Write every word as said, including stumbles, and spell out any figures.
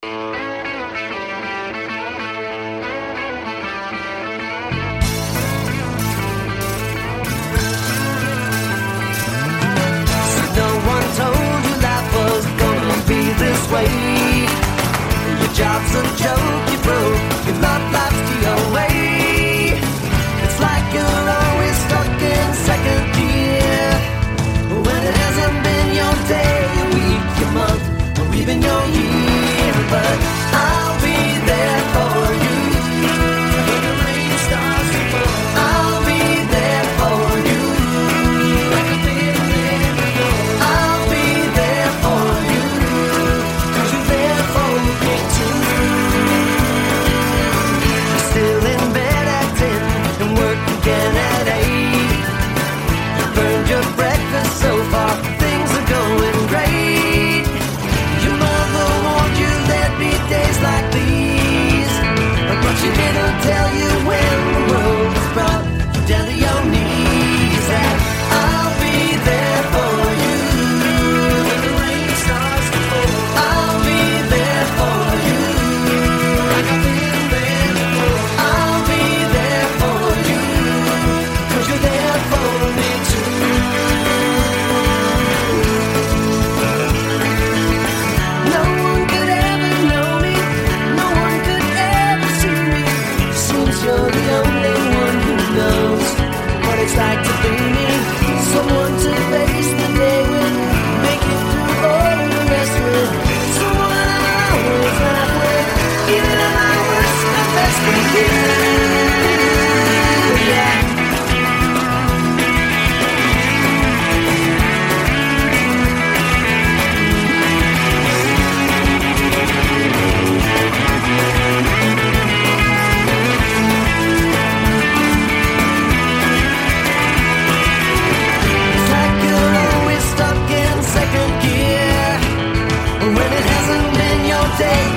Your job's a joke, you broke, your love life's the way. It's like you're always stuck in second gear, when it hasn't been your day, your week, your month, or even your year. But I'll be there for you when the rain starts to fall. I'll be there for you like I've been there before. I'll be there for you, 'cause you're there for me too. You're still in bed at ten and work again at eight. You burned your breakfast so far, things are going great. Your mother warned you there'd be days like these, but she didn't tell you when the world was brought you down to your knees. And I'll be there for you when the rain starts to fall. I'll be there for you like I've been there before. I'll be there for you, 'cause you're there for me too. No one could ever know me, no one could ever see me. Seems you're the only one who knows what it's like to be me. Someone to face the day with, make it through all the rest with. Someone I always laugh with, even at my worst, my best with you. Yeah. It's like you're always stuck in second gear, when it hasn't been your day,